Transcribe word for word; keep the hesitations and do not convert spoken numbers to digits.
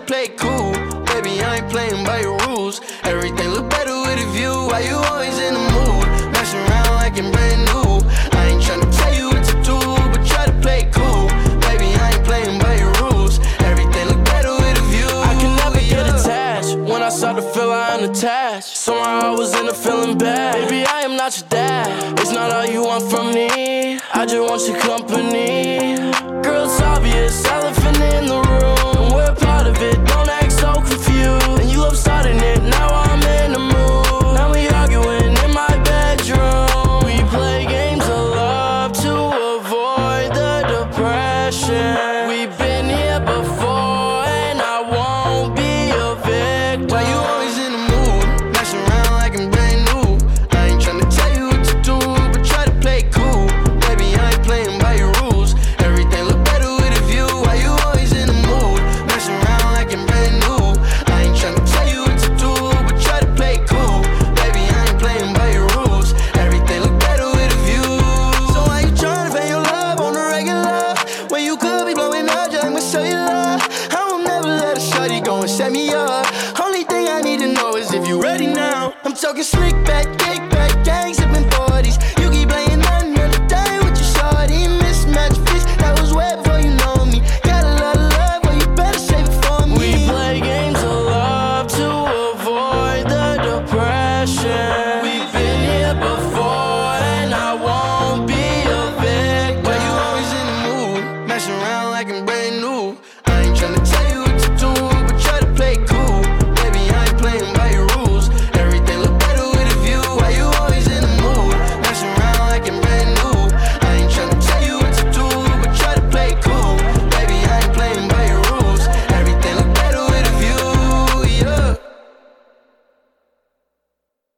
play cool. Baby, I ain't playing by your rules. Everything look better with a view. Why you always in the mood? Messing around like I'm brand new. I ain't tryna tell you what to do, but try to play cool. Baby, I ain't playing by your rules. Everything look better with a view. I can never get attached. When I start to feel I'm unattached, somehow I was in a feeling bad. Baby, I am not your dad. It's not all you want from me. I just want your company. Girl, it's obvious, elephant in the room. We're part of it, don't act so confused. And you love starting it, now I'm in the mood. Now we arguing in my bedroom. We play games of love to avoid the depression. We've been here before and I won't be a victim. Why you always in the mood? Messing around like I'm brand new. I ain't tryna tell you what to do, but try to play cool. Baby, I ain't playing by your rules. Everything look better with a view. Why you always in the mood? Messing around like I'm brand new. I ain't tryna tell you what to do, but try to play cool. Baby, I ain't playing by your rules. Everything look better with a view. So why you tryna fake your love on the regular when you could be blowing up just like my cellular? I will never let a shawty go and set me up. Only thing I need to know is if you ready now. I'm talking slick back, kick back, gangs.